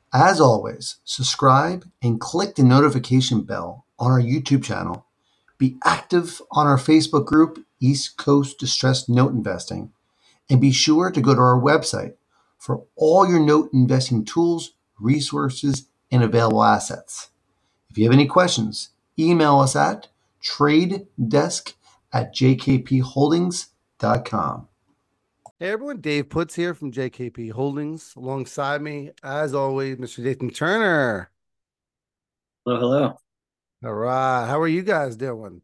As always, subscribe and click the notification bell on our YouTube channel. Be active on our Facebook group, East Coast Distressed Note Investing, and be sure to go to our website for all your note investing tools, resources, and available assets. If you have any questions, email us at tradedesk@jkpholdings.com. Hey everyone, Dave Putz here from JKP Holdings. Alongside me, as always, Mr. Nathan Turner. Hello, hello. All right, how are you guys doing?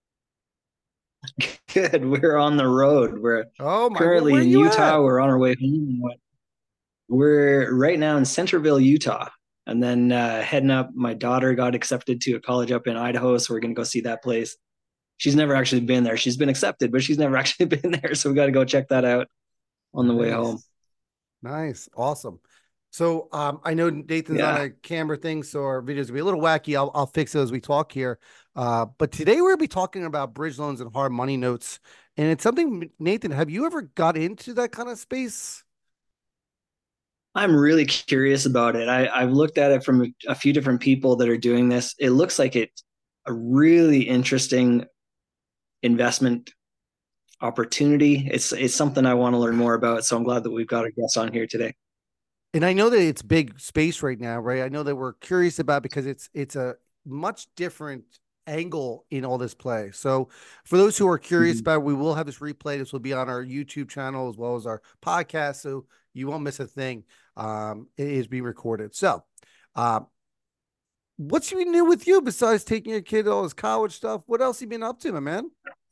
Good. We're on the road. We're Oh my, currently where are in you Utah. at? We're on our way home. We're right now in Centerville, Utah, and then heading up. My daughter got accepted to a college up in Idaho, so we're going to go see that place. She's never actually been there. She's been accepted, but she's never actually been there, so we got to go check that out on the way home. Nice, nice, awesome. So I know Nathan's on Yeah, a camera thing, so our videos will be a little wacky. I'll fix it as we talk here. But today we're gonna be talking about bridge loans and hard money notes, and it's something. Nathan, have you ever got into that kind of space? I'm really curious about it. I've looked at it from a few different people that are doing this. It looks like it's a really interesting investment opportunity. It's something I want to learn more about. So I'm glad that we've got a guest on here today. And I know that it's big space right now, right? I know that we're curious about because it's a much different angle in all this play. So for those who are curious Mhm. about it, we will have this replay. This will be on our YouTube channel as well as our podcast. So you won't miss a thing. It is being recorded. So um, what's been new with you besides taking your kid to all his college stuff? What else you been up to, my man?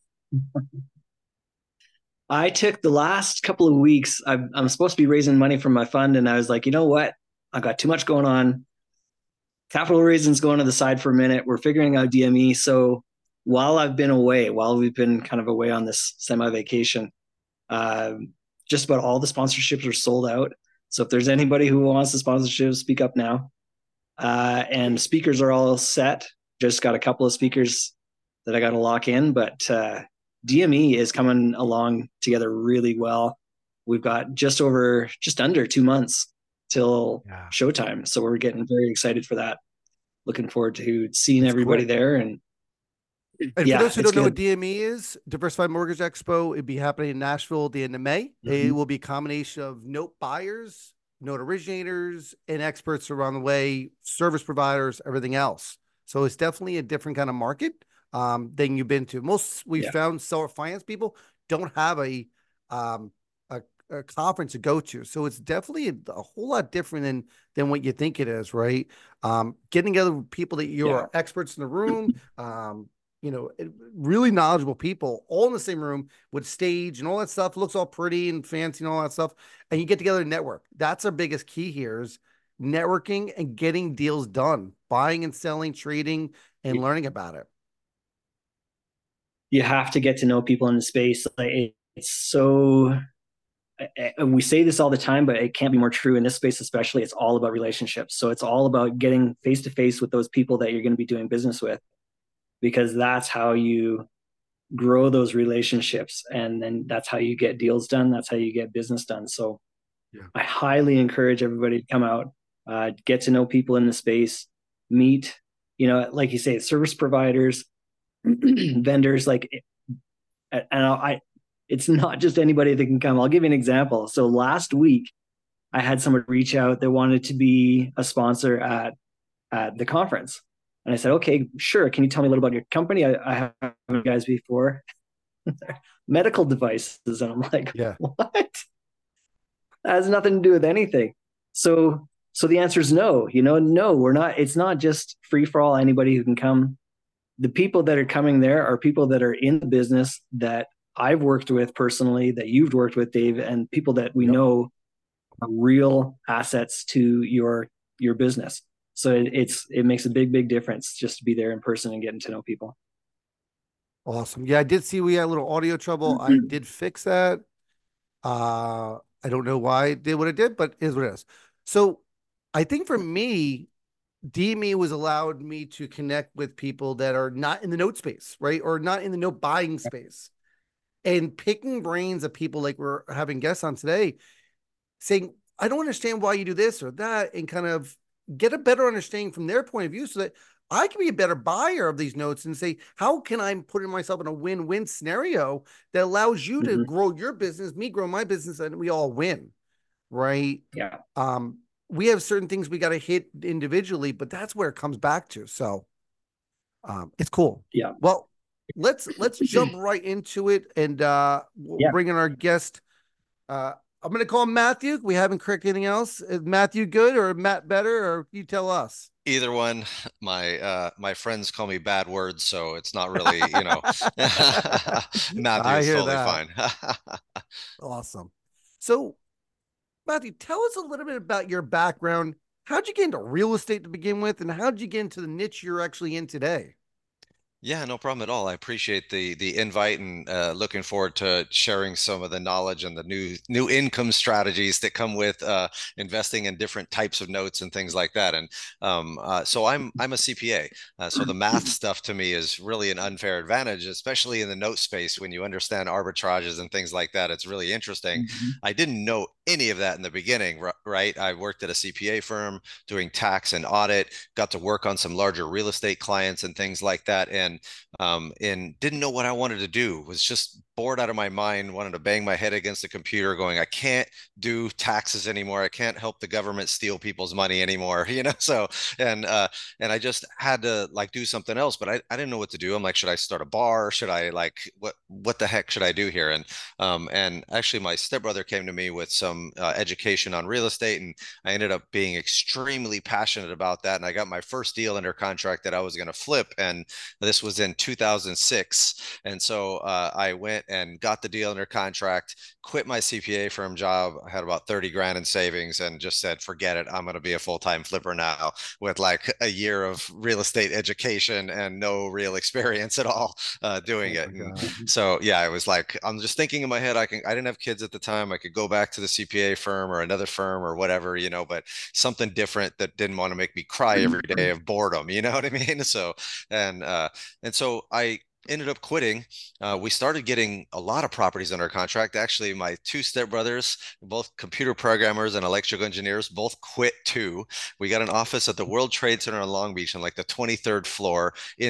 I took the last couple of weeks. I'm supposed to be raising money from my fund, and I was like, you know what? I've got too much going on. Capital raising's going to the side for a minute. We're figuring out DME. So while I've been away, while we've been kind of away on this semi vacation, uh, just about all the sponsorships are sold out. So if there's anybody who wants the sponsorship, speak up now. And speakers are all set. Just got a couple of speakers that I got to lock in, but DME is coming along together really well. We've got just under 2 months till Yeah, showtime, so we're getting very excited for that. Looking forward to seeing it's everybody quick. there, and And for yeah, those who it's don't know what good. DME is, Diversified Mortgage Expo, it'd be happening in Nashville at the end of May. It Mm-hmm. will be a combination of note buyers, note originators, and experts around the way, service providers, everything else. So it's definitely a different kind of market than you've been to. Most we Yeah, found seller finance people don't have um, a a conference to go to, so it's definitely a whole lot different than what you think it is, right? Getting together with people that you yeah, are experts in the room. You know, really knowledgeable people all in the same room with stage and all that stuff. It looks all pretty and fancy and all that stuff. And you get together and network. That's our biggest key here is networking and getting deals done, buying and selling, trading, and learning about it. you have to get to know people in the space. Like it's so and we say this all the time, but it can't be more true in this space, especially. It's all about relationships. So it's all about getting face to face with those people that you're going to be doing business with, because that's how you grow those relationships. And then that's how you get deals done. That's how you get business done. So Yeah. I highly encourage everybody to come out, get to know people in the space, meet, like you say, service providers, vendors, like, and it's not just anybody that can come. I'll give you an example. So last week, I had someone reach out that wanted to be a sponsor at the conference. And I said, okay, sure. Can you tell me a little about your company? I haven't you guys before. Medical devices. And I'm like, Yeah. what? That has nothing to do with anything. So the answer is no. No, we're not. It's not just free for all. Anybody who can come. The people that are coming there are people that are in the business that I've worked with personally, that you've worked with, Dave, and people that we Yep. know are real assets to your business. So it makes a big difference just to be there in person and getting to know people. Awesome. Yeah, I did see we had a little audio trouble. I did fix that. I don't know why I did what I did, but it is what it is. So I think for me, DME was allowed me to connect with people that are not in the note space, right? Or not in the note buying space. And picking brains of people like we're having guests on today, saying, I don't understand why you do this or that, and kind of get a better understanding from their point of view so that I can be a better buyer of these notes and say, how can I put myself in a win-win scenario that allows you to grow your business, me grow my business, and we all win, right? Yeah. We have certain things we got to hit individually, but that's where it comes back to. So it's cool. Yeah. Well, let's jump right into it, and we'll bring in our guest. I'm going to call him Matthew. We haven't corrected anything else. Is Matthew good or Matt better, or you tell us? Either one. My friends call me bad words, so it's not really, you know. Matthew is totally fine. Awesome. So, Matthew, tell us a little bit about your background. How'd you get into real estate to begin with, and how'd you get into the niche you're actually in today? Yeah, no problem at all. I appreciate the invite, and looking forward to sharing some of the knowledge and the new income strategies that come with investing in different types of notes and things like that. And so I'm a CPA, so the math stuff to me is really an unfair advantage, especially in the note space when you understand arbitrages and things like that. It's really interesting. I didn't know any of that in the beginning, right? I worked at a CPA firm doing tax and audit, got to work on some larger real estate clients and things like that, and didn't know what I wanted to do. Was just bored out of my mind, wanted to bang my head against the computer going, I can't do taxes anymore. I can't help the government steal people's money anymore, you know? So, and I just had to like do something else, but I didn't know what to do. I'm like, should I start a bar? Should I like, what the heck should I do here? And actually my stepbrother came to me with some education on real estate, and I ended up being extremely passionate about that. And I got my first deal under contract that I was going to flip. And this was in 2006. And so I went and got the deal under contract, quit my CPA firm job. I had about 30 grand in savings and just said, forget it. I'm going to be a full-time flipper now, with like a year of real estate education and no real experience at all doing it. And so, yeah, I was like, I'm just thinking in my head, I didn't have kids at the time. I could go back to the CPA firm or another firm or whatever, you know, but something different that didn't want to make me cry every day of boredom. You know what I mean? So, and so I ended up quitting. We started getting a lot of properties under contract. Actually, my two stepbrothers, both computer programmers and electrical engineers, both quit too. We got an office at the World Trade Center in Long Beach on like the 23rd floor in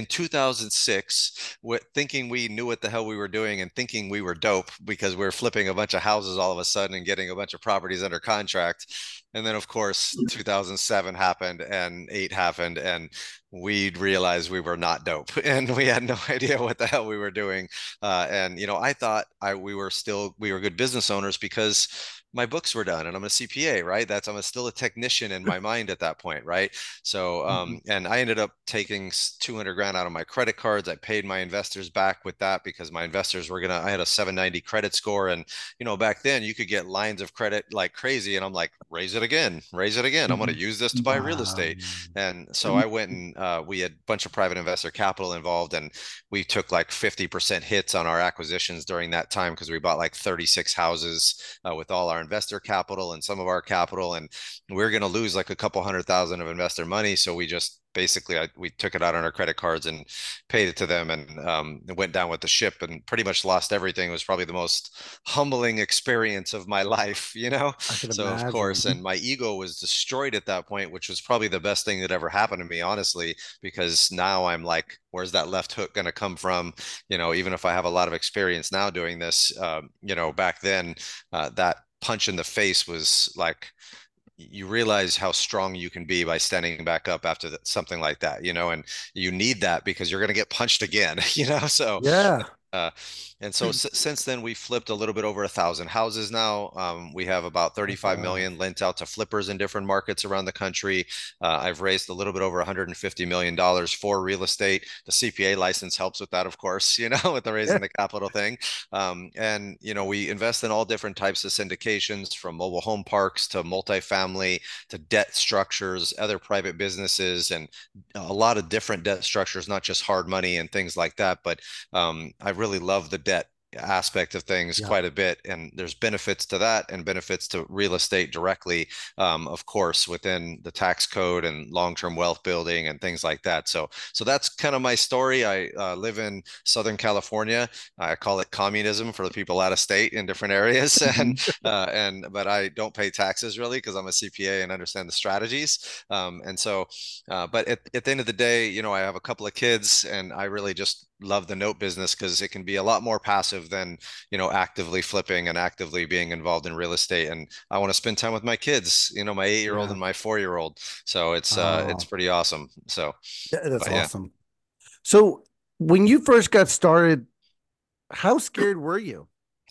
2006, thinking we knew what the hell we were doing and thinking we were dope because we were flipping a bunch of houses all of a sudden and getting a bunch of properties under contract. And then, of course, 2007 happened and 8 happened, and we realized we were not dope and we had no idea what the hell we were doing. And, you know, I thought we were good business owners because my books were done and I'm a CPA, right? I'm still a technician in my mind at that point, right? So, and I ended up taking 200 grand out of my credit cards. I paid my investors back with that because my investors I had a 790 credit score. And, you know, back then you could get lines of credit like crazy. And I'm like, raise it again. I'm going to use this to buy real estate. And so I went and we had a bunch of private investor capital involved, and we took like 50% hits on our acquisitions during that time because we bought like 36 houses with all our investor capital and some of our capital, and we are going to lose like a couple $100,000 of investor money. So we just basically we took it out on our credit cards and paid it to them, and it went down with the ship and pretty much lost everything. It was probably the most humbling experience of my life, you know? So imagine. Of course, and my ego was destroyed at that point, which was probably the best thing that ever happened to me, honestly, because now I'm like, where's that left hook going to come from? You know, even if I have a lot of experience now doing this, you know, back then that punch in the face was like, you realize how strong you can be by standing back up after something like that, you know, and you need that because you're going to get punched again, you know? So yeah. And so since then, we flipped a little bit over 1,000 houses now. We have about 35 million lent out to flippers in different markets around the country. I've raised a little bit over $150 million for real estate. The CPA license helps with that, of course, you know, with the raising the capital thing. And, you know, we invest in all different types of syndications, from mobile home parks to multifamily to debt structures, other private businesses, and a lot of different debt structures, not just hard money and things like that. But I really love the debt aspect of things Yeah. quite a bit, and there's benefits to that and benefits to real estate directly, of course, within the tax code and long-term wealth building and things like that. So that's kind of my story. I live in Southern California. I call it communism for the people out of state in different areas, Mhm. and but I don't pay taxes really because I'm a CPA and understand the strategies. And so, but at the end of the day, you know, I have a couple of kids, and I really just love the note business because it can be a lot more passive than, you know, actively flipping and actively being involved in real estate. And I want to spend time with my kids, you know, my 8-year-old Yeah. and my 4-year-old. So it's Oh, pretty awesome. So, yeah, that's but yeah. awesome. So when you first got started, how scared were you?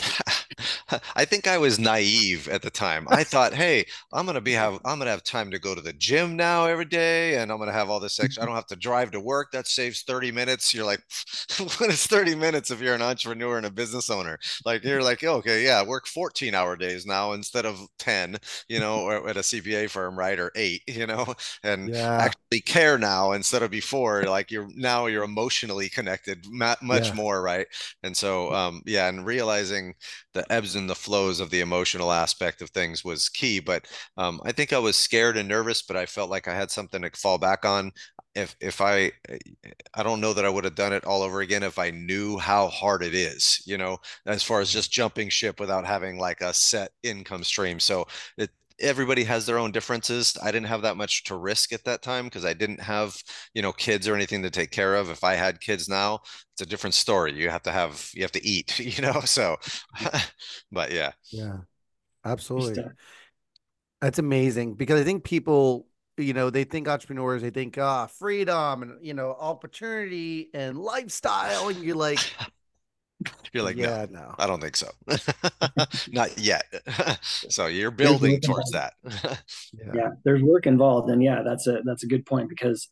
I think I was naive at the time. I thought, hey, I'm gonna have time to go to the gym now every day, and I'm gonna have all this extra. I don't have to drive to work. That saves 30 minutes. You're like, what is 30 minutes if you're an entrepreneur and a business owner? Like you're like, oh, okay, yeah, work 14-hour days now instead of 10, you know, or at a CPA firm, right? Or 8, you know, and Yeah. actually care now instead of before. Like you're emotionally connected much Yeah. more, right? And so, yeah, and realizing the ebbs and the flows of the emotional aspect of things was key. But I think I was scared and nervous, but I felt like I had something to fall back on. If I don't know that I would have done it all over again if I knew how hard it is, you know, as far as just jumping ship without having like a set income stream. So it, everybody has their own differences. I didn't have that much to risk at that time because I didn't have, you know, kids or anything to take care of. If I had kids now, it's a different story. You have to eat, you know. So, but yeah. Yeah. Good Absolutely. stuff. That's amazing because I think people, they think entrepreneurs, they think freedom and opportunity and lifestyle, and you're like, You're like, no, yeah, no, I don't think so. Not yet. So you're There's building work towards involved. that. yeah, Yeah, there's work involved, and yeah, that's a good point because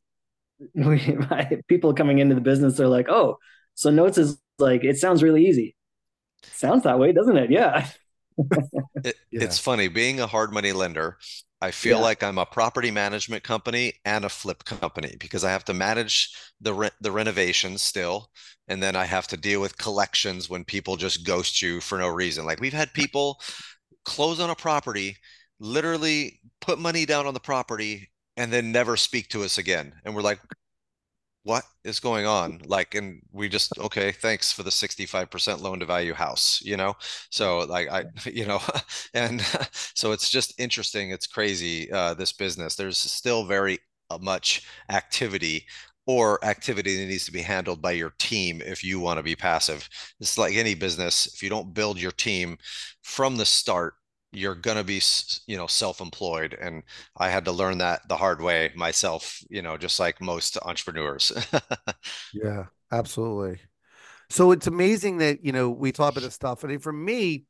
people coming into the business are like, oh, so notes is like it sounds really easy. Sounds that way, doesn't it? Yeah, yeah, It's funny being a hard money lender. I feel yeah. like I'm a property management company and a flip company because I have to manage the renovations still, and then I have to deal with collections when people just ghost you for no reason. Like we've had people close on a property, literally put money down on the property, and then never speak to us again. And we're like, what is going on? Like, and we just, okay, thanks for the 65% loan to value house, you know? So like you know, and so it's just interesting. It's crazy, this business. There's still very much activity or activity that needs to be handled by your team if you want to be passive. It's like any business. If you don't build your team from the start, you're going to be, you know, self-employed. And I had to learn that the hard way myself, you know, just like most entrepreneurs. yeah, absolutely. So it's amazing that we talk about this stuff, and for me,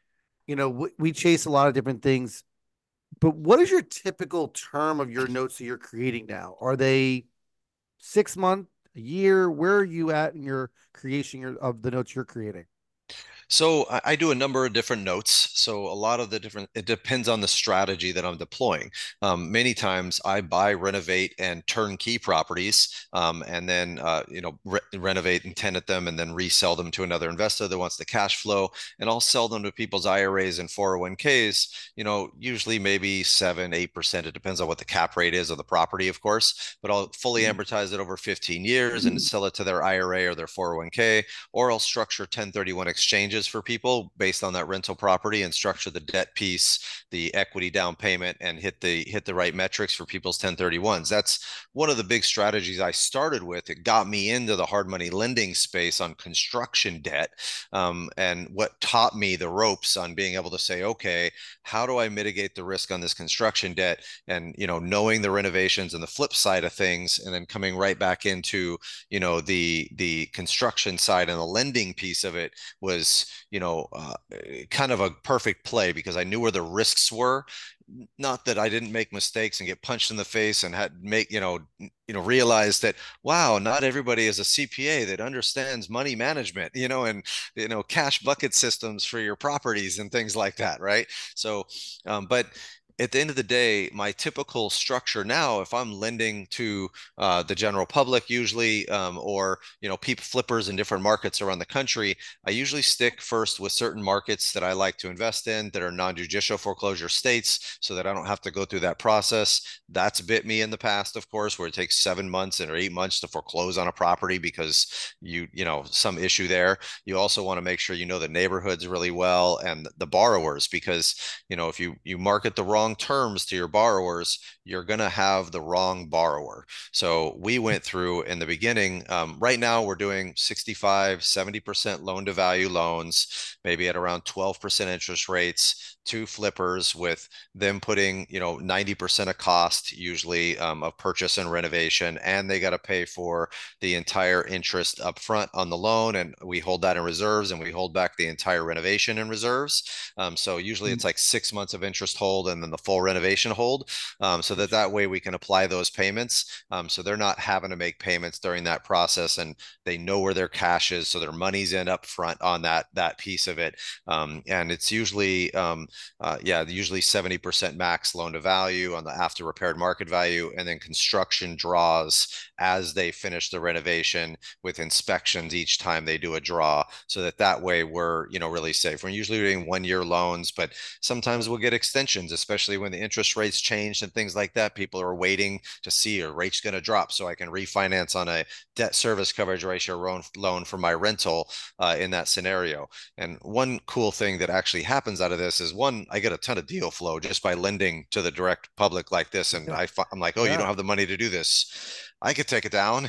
we chase a lot of different things. But what is your typical term of your notes that you're creating now? Are they 6 month, a year? Where are you at in your creation of the notes you're creating? So I do a number of different notes. So a lot of the different, it depends on the strategy that I'm deploying. Many times I buy, renovate, and turnkey properties, and then you know, renovate and tenant them, and then resell them to another investor that wants the cash flow. And I'll sell them to people's IRAs and 401ks. You know, usually maybe 7, 8%. It depends on what the cap rate is of the property, of course. But I'll fully amortize it over 15 years and sell it to their IRA or their 401k, or I'll structure 1031 exchanges for people based on that rental property and structure the debt piece, the equity down payment, and hit the right metrics for people's 1031s. That's one of the big strategies I started with. It got me into the hard money lending space on construction debt, and what taught me the ropes on being able to say, okay, how do I mitigate the risk on this construction debt? And you know, knowing the renovations and the flip side of things, and then coming right back into, you know, the construction side and the lending piece of it was, you know, kind of a perfect play because I knew where the risks were. Not that I didn't make mistakes and get punched in the face and had make, you know, realize that, wow, not everybody is a CPA that understands money management, you know, and, you know, cash bucket systems for your properties and things like that, right? So, but at the end of the day, my typical structure now, if I'm lending to the general public usually, or people flippers in different markets around the country, I usually stick first with certain markets that I like to invest in that are non-judicial foreclosure states, so that I don't have to go through that process. That's bit me in the past, of course, where it takes 7 months or 8 months to foreclose on a property because some issue there. You also want to make sure you know the neighborhoods really well and the borrowers, because if you market the wrong terms to your borrowers, you're going to have the wrong borrower. So we went through in the beginning. Right now we're doing 65, 70% loan to value loans, maybe at around 12% interest rates, to flippers, with them putting 90% of cost usually, of purchase and renovation, and they got to pay for the entire interest up front on the loan, and we hold that in reserves, and we hold back the entire renovation in reserves. So usually it's like 6 months of interest hold and then the full renovation hold, so that way we can apply those payments. So they're not having to make payments during that process, and they know where their cash is, so their money's in up front on that piece of it. And it's usually usually 70% max loan to value on the after repaired market value, and then construction draws as they finish the renovation, with inspections each time they do a draw, so that way we're really safe. We're usually doing 1 year loans, but sometimes we'll get extensions, especially when the interest rates change and things like that. People are waiting to see, are rates going to drop so I can refinance on a debt service coverage ratio loan for my rental, in that scenario. And one cool thing that actually happens out of this is, one, I get a ton of deal flow just by lending to the direct public like this, and I'm like, oh, you don't have the money to do this, I could take it down,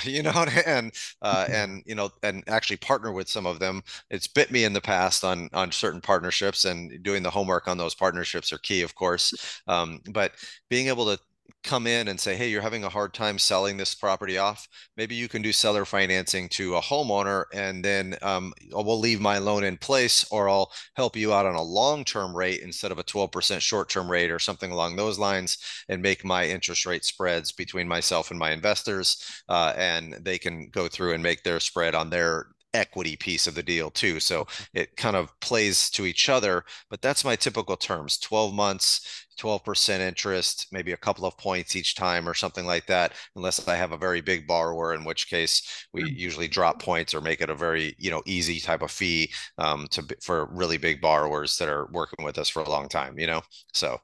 and actually partner with some of them. It's bit me in the past on certain partnerships, and doing the homework on those partnerships are key, of course. But being able to come in and say, hey, you're having a hard time selling this property off, maybe you can do seller financing to a homeowner, and then we'll leave my loan in place, or I'll help you out on a long-term rate instead of a 12% short-term rate or something along those lines, and make my interest rate spreads between myself and my investors, and they can go through and make their spread on their equity piece of the deal too. So it kind of plays to each other, but that's my typical terms: 12 months, 12% interest, maybe a couple of points each time or something like that, unless I have a very big borrower, in which case we usually drop points or make it a very, easy type of fee, for really big borrowers that are working with us for a long time, So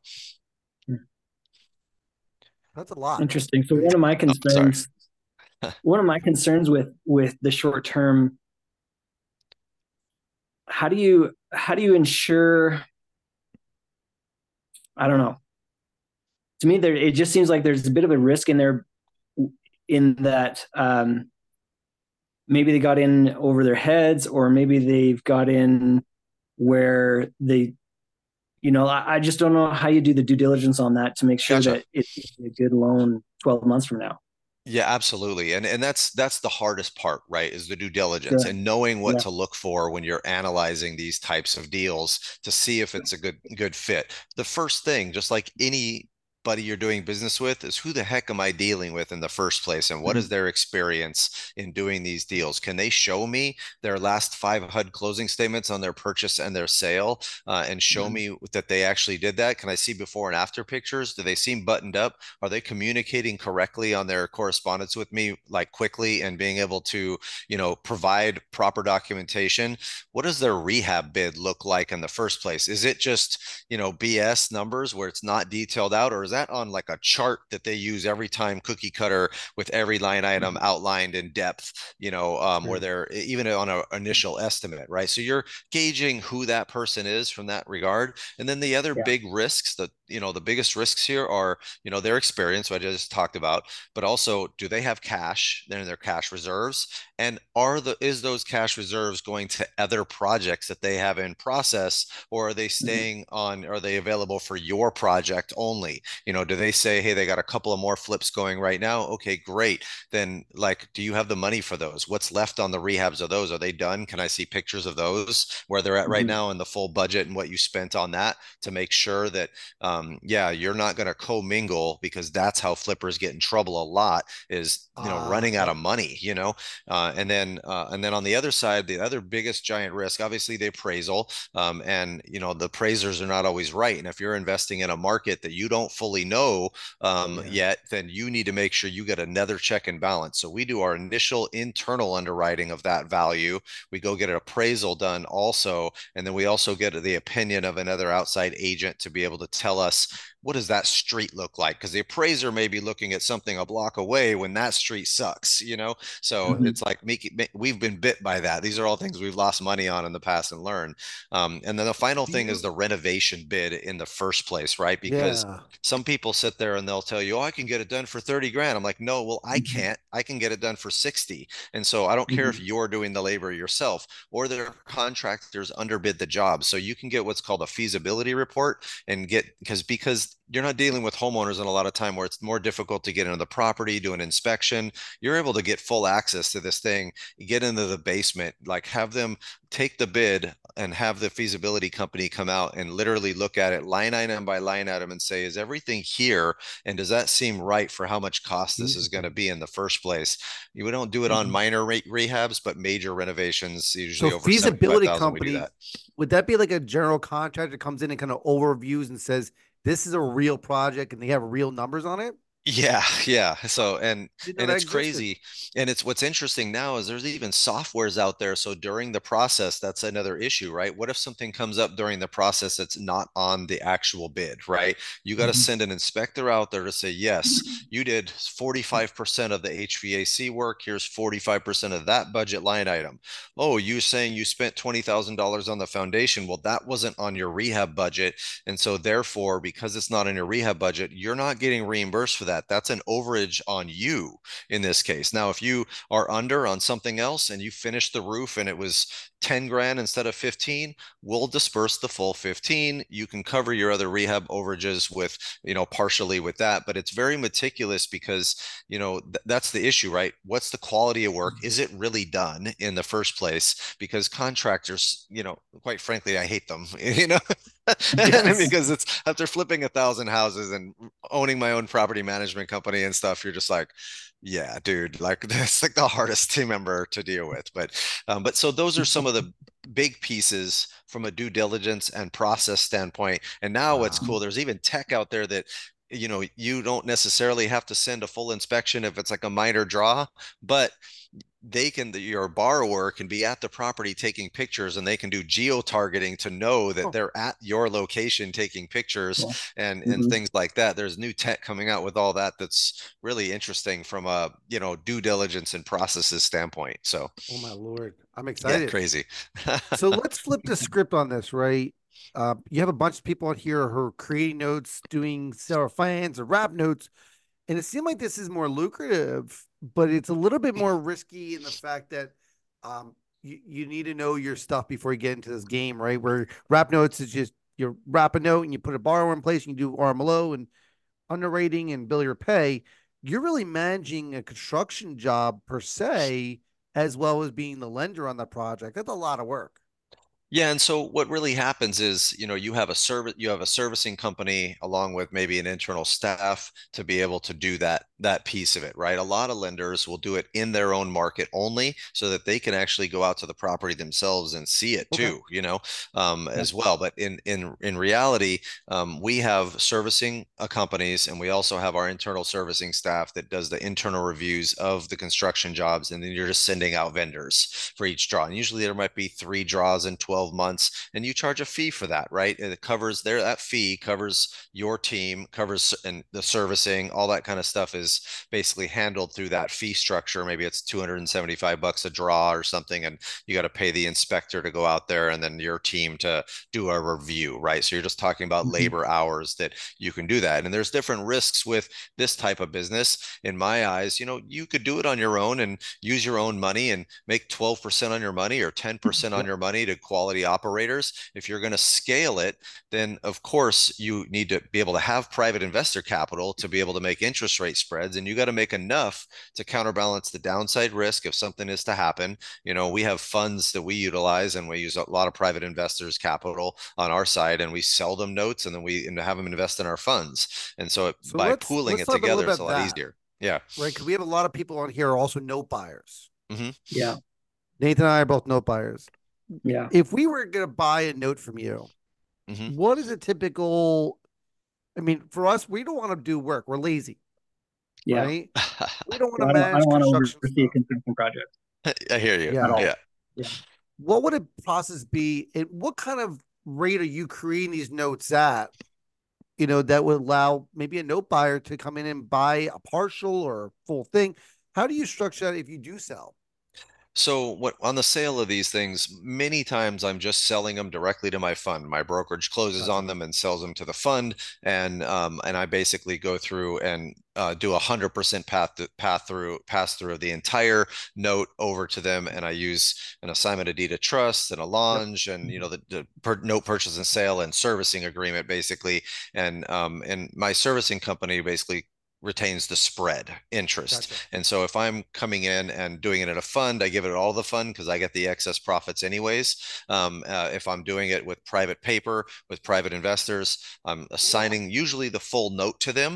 That's a lot. Interesting. So one of my concerns, with the short term, how do you ensure? I don't know. To me, it just seems like there's a bit of a risk in there, in that maybe they got in over their heads, or maybe they've got in where they, I just don't know how you do the due diligence on that to make sure that it's a good loan 12 months from now. Yeah, absolutely. And that's the hardest part, right? Is the due diligence, and knowing what to look for when you're analyzing these types of deals to see if it's a good fit. The first thing, just like anybody you're doing business with, is who the heck am I dealing with in the first place, and what is their experience in doing these deals? Can they show me their last 5 HUD closing statements on their purchase and their sale, and show me that they actually did that? Can I see before and after pictures? Do they seem buttoned up? Are they communicating correctly on their correspondence with me, like quickly, and being able to provide proper documentation? What does their rehab bid look like in the first place? Is it just BS numbers where it's not detailed out, or is that on like a chart that they use every time, cookie cutter, with every line item outlined in depth, where they're even on an initial estimate, right? So you're gauging who that person is from that regard. And then the other big risks, the biggest risks here are, their experience, what I just talked about, but also, do they have cash? They're in their cash reserves. And is those cash reserves going to other projects that they have in process, or are they staying on, are they available for your project only? Do they say, hey, they got a couple of more flips going right now? Okay, great. Then like, do you have the money for those? What's left on the rehabs of those? Are they done? Can I see pictures of those, where they're at right Mm-hmm. now, and the full budget and what you spent on that, to make sure that yeah, you're not going to commingle, because that's how flippers get in trouble a lot, is running out Yep. of money, and then on the other side, the other biggest giant risk, obviously the appraisal, and the appraisers are not always right. And if you're investing in a market that you don't fully know Yeah. yet, then you need to make sure you get another check and balance. So we do our initial internal underwriting of that value. We go get an appraisal done also, and then we also get the opinion of another outside agent to be able to tell us, what does that street look like? Because the appraiser may be looking at something a block away when that street sucks. So Mm-hmm. it's like, we've been bit by that. These are all things we've lost money on in the past and learned. And then the final Do thing is you? the renovation bid in the first place, right? Because Yeah. some people sit there and they'll tell you, oh, I can get it done for 30 grand. I'm like, no, well, I Mm-hmm. can't. I can get it done for 60. And so I don't care if Mm-hmm. you're doing the labor yourself or their contractors underbid the job. So you can get what's called a feasibility report, and get, because you're not dealing with homeowners in a lot of time where it's more difficult to get into the property, do an inspection. You're able to get full access to this thing. You get into the basement, like have them take the bid and have the feasibility company come out and literally look at it line item by line item and say, is everything here? And does that seem right for how much cost this is going to be in the first place? We don't do it on Mm-hmm. minor rehabs, but major renovations, So usually over feasibility 75,000, we do company, that. would that be like a general contractor comes in and kind of overviews and says, this is a real project and they have real numbers on it? Yeah, yeah. So Didn't know and that it's existed. crazy. And it's what's interesting now is there's even softwares out there. So during the process, that's another issue, right? What if something comes up during the process that's not on the actual bid, right? You got to Mm-hmm. send an inspector out there to say, yes, you did 45% of the HVAC work. Here's 45% of that budget line item. Oh, you saying you spent $20,000 on the foundation. Well, that wasn't on your rehab budget. And so therefore, because it's not in your rehab budget, you're not getting reimbursed for that. That's an overage on you in this case. Now, if you are under on something else and you finish the roof and it was 10 grand instead of 15, we'll disperse the full 15. You can cover your other rehab overages with, partially with that, but it's very meticulous because, that's the issue, right? What's the quality of work? Is it really done in the first place? Because contractors, quite frankly, I hate them, Yes. because it's after flipping 1,000 houses and owning my own property management company and stuff, you're just like, yeah, dude, like that's like the hardest team member to deal with. But so those are some of the big pieces from a due diligence and process standpoint. And now what's Wow. cool, there's even tech out there that you don't necessarily have to send a full inspection if it's like a minor draw, but your borrower can be at the property taking pictures, and they can do geo-targeting to know that Oh, they're at your location taking pictures Cool. and Mm-hmm. things like that. There's new tech coming out with all that that's really interesting from a due diligence and processes standpoint. So oh my Lord. I'm yeah, excited. crazy. So let's flip the script on this, right? You have a bunch of people out here who are creating notes, doing seller fans or rap notes, and it seemed like this is more lucrative, but it's a little bit more risky in the fact that you need to know your stuff before you get into this game, right? Where rap notes is just you rap a note and you put a borrower in place and you do RMLO and underwriting and bill your pay. You're really managing a construction job per se, as well as being the lender on the project. That's a lot of work. Yeah, and so what really happens is, you have a servicing company along with maybe an internal staff to be able to do that piece of it, right? A lot of lenders will do it in their own market only so that they can actually go out to the property themselves and see it Okay. too, Yeah. as well. But in reality, we have servicing companies, and we also have our internal servicing staff that does the internal reviews of the construction jobs, and then you're just sending out vendors for each draw. And usually there might be 3 draws in 12 months, and you charge a fee for that, right? It covers that fee covers your team, covers and the servicing, all that kind of stuff is basically handled through that fee structure. Maybe it's $275 a draw or something, and you got to pay the inspector to go out there and then your team to do a review, right? So you're just talking about Mm-hmm. labor hours that you can do that. And there's different risks with this type of business. In my eyes, you could do it on your own and use your own money and make 12% on your money or 10% on Yep. your money to quality quality operators. If you're going to scale it, then of course you need to be able to have private investor capital to be able to make interest rate spreads, and you got to make enough to counterbalance the downside risk if something is to happen. We have funds that we utilize, and we use a lot of private investors capital on our side, and we sell them notes, and then we have them invest in our funds. And so So by let's pooling it talk a little together, it's a about lot that, easier. Yeah. right? Because we have a lot of people on here are also note buyers. Mm-hmm. Yeah. Nathan and I are both note buyers. Yeah. If we were going to buy a note from you, what is a typical? I mean, for us, we don't want to do work. We're lazy. Yeah. Right? We don't want to I manage don't want to construction oversee a stuff. construction project. I hear you. Yeah. At all. Yeah. Yeah. What would a process be? And what kind of rate are you creating these notes at? That would allow maybe a note buyer to come in and buy a partial or a full thing. How do you structure that if you do sell? So what on the sale of these things, many times I'm just selling them directly to my fund. My brokerage closes on them and sells them to the fund, and I basically go through and do 100% pass through of the entire note over to them, and I use an assignment of deed of trust and a longe, and the note purchase and sale and servicing agreement basically, and my servicing company basically retains the spread interest. Gotcha. And so if I'm coming in and doing it in a fund, I give it all the fund because I get the excess profits anyways. If I'm doing it with private paper, with private investors, I'm assigning usually the full note to them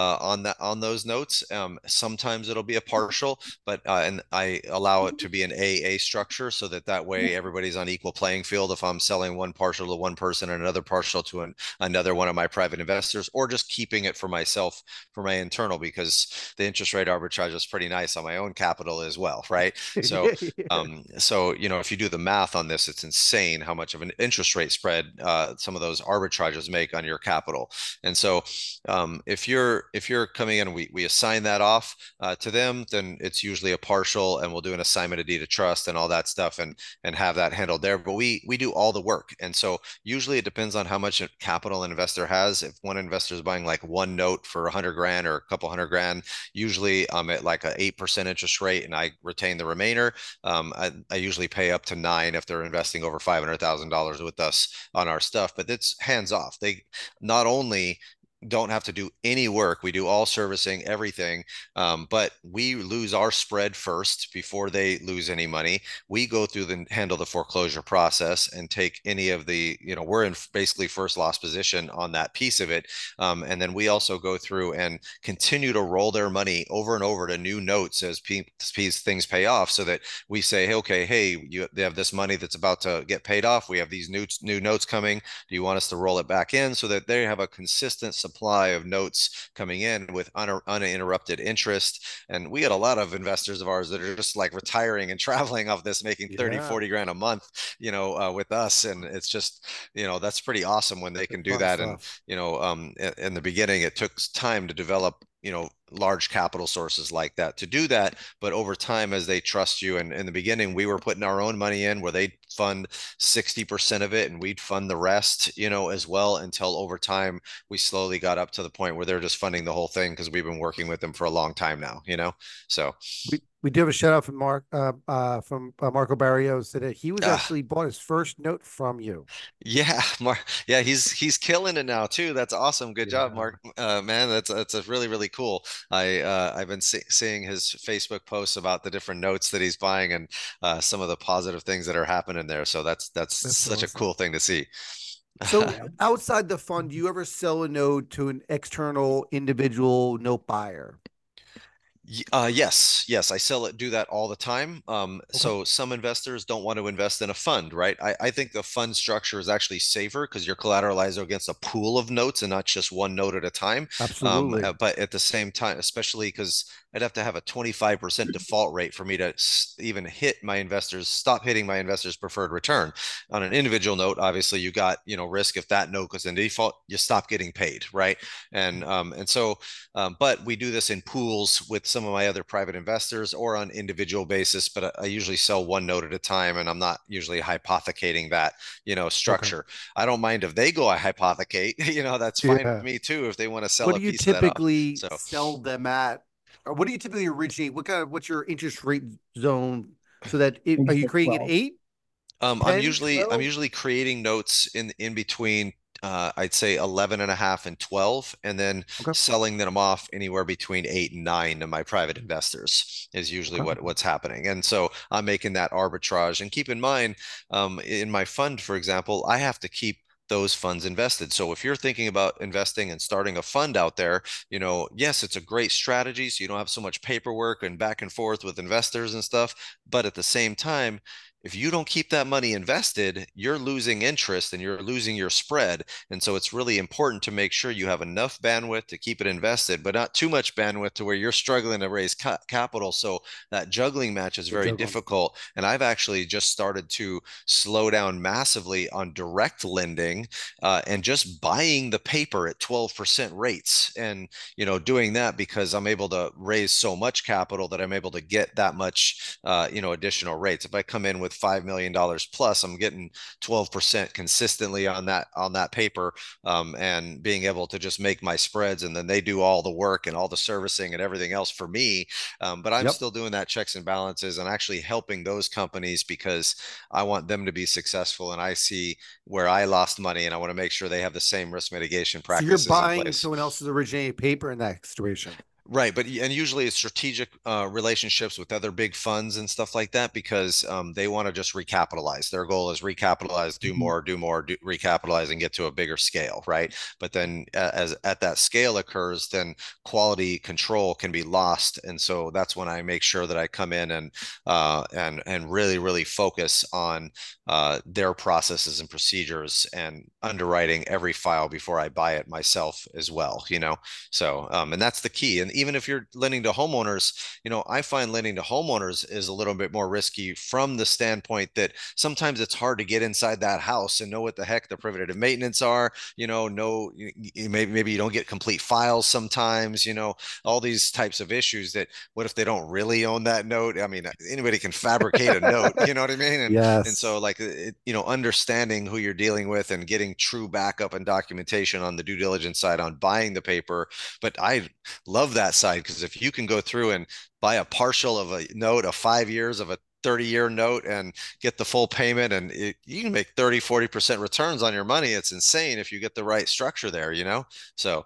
on those notes. Sometimes it'll be a partial, but and I allow it to be an AA structure so that way everybody's on equal playing field. If I'm selling one partial to one person and another partial to another one of my private investors, or just keeping it for myself, for my internal, because the interest rate arbitrage is pretty nice on my own capital as well, right? So if you do the math on this, it's insane how much of an interest rate spread some of those arbitrages make on your capital. And so if you're coming in, we assign that off to them, then it's usually a partial, and we'll do an assignment of deed of trust and all that stuff, and have that handled there. But we do all the work, and so usually it depends on how much capital an investor has. If one investor is buying like one note for 100 grand or a couple $100,000, usually I'm at like a 8% interest rate, and I retain the remainder. I usually pay up to 9 if they're investing over $500,000 with us on our stuff, but it's hands off. They not only don't have to do any work. We do all servicing, everything. But we lose our spread first before they lose any money. We go through handle the foreclosure process and take any of the, we're in basically first loss position on that piece of it. And then we also go through and continue to roll their money over and over to new notes as things pay off, so that we say, hey, they have this money that's about to get paid off. We have these new notes coming. Do you want us to roll it back in, so that they have a consistent supply of notes coming in with uninterrupted interest? And we got a lot of investors of ours that are just like retiring and traveling off this, making 30, 40 grand a month, with us. And it's just, that's pretty awesome when they can do that. Stuff. And, in the beginning, it took time to develop, large capital sources like that to do that. But over time, as they trust you, and in the beginning, we were putting our own money in where they'd fund 60% of it and we'd fund the rest, as well, until over time, we slowly got up to the point where they're just funding the whole thing because we've been working with them for a long time now, so. We do have a shout out from Marco Barrios that he was actually bought his first note from you. Yeah, yeah, he's killing it now too. That's awesome. Good job, Mark. Man, that's a really, really cool. I've been seeing his Facebook posts about the different notes that he's buying, and some of the positive things that are happening there. So that's such awesome. A cool thing to see. So outside the fund, do you ever sell a note to an external individual note buyer? Yes, I do that all the time. So some investors don't want to invest in a fund, right? I think the fund structure is actually safer because you're collateralized against a pool of notes and not just one note at a time. Absolutely. But at the same time, especially because I'd have to have a 25% default rate for me to even stop hitting my investors' preferred return. On an individual note, obviously you got, risk. If that note goes into default, you stop getting paid, right? But we do this in pools with some of my other private investors or on individual basis, but I usually sell one note at a time, and I'm not usually hypothecating that, structure. Okay. I don't mind if they go hypothecate, that's fine with me too, if they want to sell a piece of that. What do you typically sell them at? Or what do you typically originate? What's your interest rate zone so that are you creating an 8? I'm 10, usually 12? creating notes in between I'd say 11 and a half and 12, and then Okay. selling them off anywhere between 8 and 9 to my private investors is usually Okay. what's happening. And so I'm making that arbitrage. And keep in mind, in my fund, for example, I have to keep those funds invested. So if you're thinking about investing and starting a fund out there, yes, it's a great strategy. So you don't have so much paperwork and back and forth with investors and stuff. But at the same time, if you don't keep that money invested, you're losing interest and you're losing your spread. And so it's really important to make sure you have enough bandwidth to keep it invested, but not too much bandwidth to where you're struggling to raise capital. So that juggling match is The very juggling. difficult. And I've actually just started to slow down massively on direct lending and just buying the paper at 12% rates. And, doing that because I'm able to raise so much capital that I'm able to get that much, additional rates. If I come in with $5 million plus, I'm getting 12% consistently on that paper, and being able to just make my spreads, and then they do all the work and all the servicing and everything else for me. But I'm Yep. still doing that checks and balances and actually helping those companies because I want them to be successful, and I see where I lost money, and I want to make sure they have the same risk mitigation So you're practices in buying place. someone else's originated paper in that situation. Right, but and usually it's strategic relationships with other big funds and stuff like that because they want to just recapitalize. Their goal is recapitalize, do more, recapitalize, and get to a bigger scale, right? But then as at that scale occurs, then quality control can be lost, and so that's when I make sure that I come in and really really focus on their processes and procedures and underwriting every file before I buy it myself as well. So, and that's the key. And even if you're lending to homeowners, I find lending to homeowners is a little bit more risky from the standpoint that sometimes it's hard to get inside that house and know what the heck the preventative maintenance are, maybe you don't get complete files sometimes, all these types of issues that what if they don't really own that note? I mean, anybody can fabricate a note, you know what I mean? And so Yes. like, understanding who you're dealing with and getting true backup and documentation on the due diligence side on buying the paper. But I love that side because if you can go through and buy a partial of a note, a 5 years of a 30-year note and get the full payment, and you can make 30-40% returns on your money. It's insane if you get the right structure there, so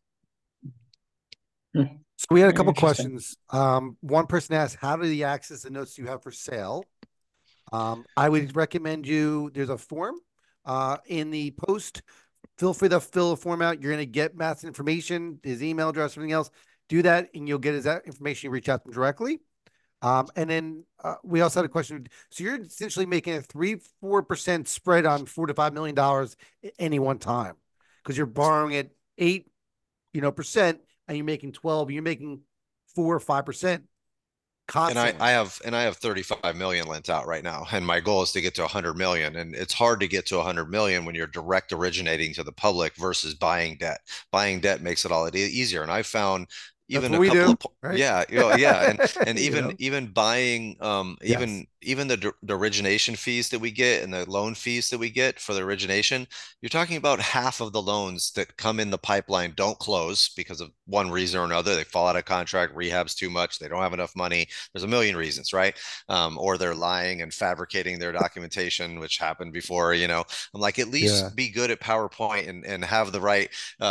So we had a Very couple interesting. questions. One person asked, how do you access the notes you have for sale? I would recommend there's a form in the post. Feel free to fill a form out. You're going to get Matt's information, his email address, everything else. Do that, and you'll get his information. You reach out to him directly. And then we also had a question. So you're essentially making a 3-4% spread on $4 to $5 million at any one time because you're borrowing at 8, percent, and you're making 12. You're making 4 or 5% and I, constantly. I have and I have 35 million lent out right now, and my goal is to get to 100 million. And it's hard to get to 100 million when you're direct originating to the public versus buying debt. Buying debt makes it all easier. And I found That's even what a we couple do, of right? yeah, yeah, and You even know? even buying Yes. even the origination fees that we get and the loan fees that we get for the origination, you're talking about half of the loans that come in the pipeline don't close because of one reason or another. They fall out of contract, rehab's too much, they don't have enough money. There's a million reasons, right? Or they're lying and fabricating their documentation, which happened before. I'm like, at Yeah. least be good at PowerPoint and have the right,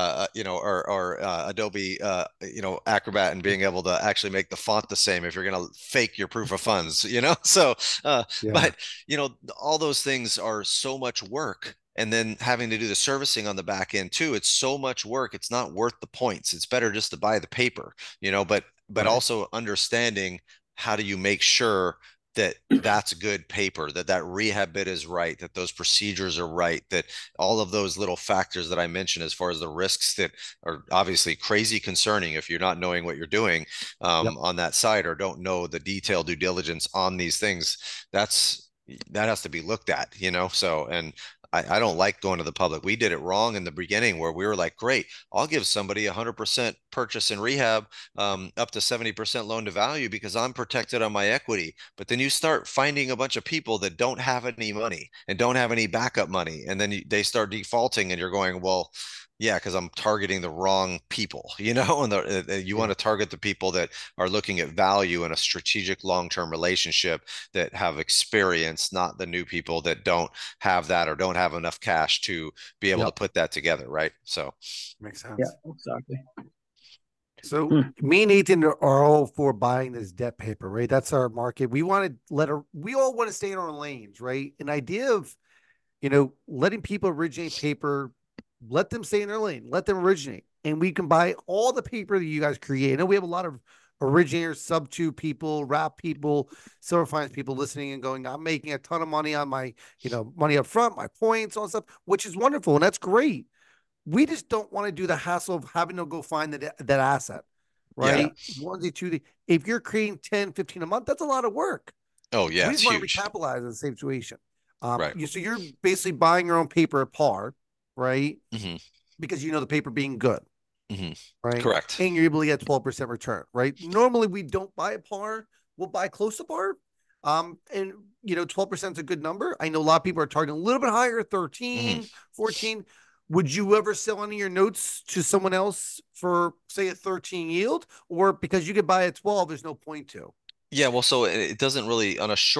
or Adobe, Acrobat, and being able to actually make the font the same if you're going to fake your proof of funds. So, Yeah. but all those things are so much work. And then having to do the servicing on the back end too, it's so much work. It's not worth the points. It's better just to buy the paper, but Right. also understanding how do you make sure that that's good paper, that rehab bid is right, that those procedures are right, that all of those little factors that I mentioned as far as the risks that are obviously crazy concerning if you're not knowing what you're doing, Yep. on that side, or don't know the detailed due diligence on these things. That has to be looked at, so. And I don't like going to the public. We did it wrong in the beginning where we were like, great, I'll give somebody 100% purchase and rehab, up to 70% loan to value because I'm protected on my equity. But then you start finding a bunch of people that don't have any money and don't have any backup money. And then they start defaulting and you're going, well, Yeah, because I'm targeting the wrong people, you know, and you want Yeah. to target the people that are looking at value in a strategic long-term relationship that have experience, not the new people that don't have that or don't have enough cash to be able to Yep. put that together, right? So, Makes Yeah, sense. exactly. So Hmm. me and Nathan are all for buying this debt paper, right? That's our market. We all want to stay in our lanes, right? An idea of, letting people originate paper, let them stay in their lane, let them originate. And we can buy all the paper that you guys create. I know we have a lot of originators, sub two people, wrap people, silver finance people listening and going, I'm making a ton of money on my, money up front, my points, all that stuff, which is wonderful. And that's great. We just don't want to do the hassle of having to go find that asset, yeah. Yeah. right? Onesie, two. If you're creating 10, 15 a month, that's a lot of work. Oh, yeah, We it's just want to huge. recapitalize in the same situation. Right. So you're basically buying your own paper at par, right? Hmm. Because you know the paper being good, Hmm. right? Correct. And you're able to get 12% return, right? Normally we don't buy at par. We'll buy close to par. And 12% is a good number. I know a lot of people are targeting a little bit higher, Hmm. 13, 14. Would you ever sell any of your notes to someone else for, say, a 13 yield? Or because you could buy at 12, there's no point to? Yeah, well, so it doesn't really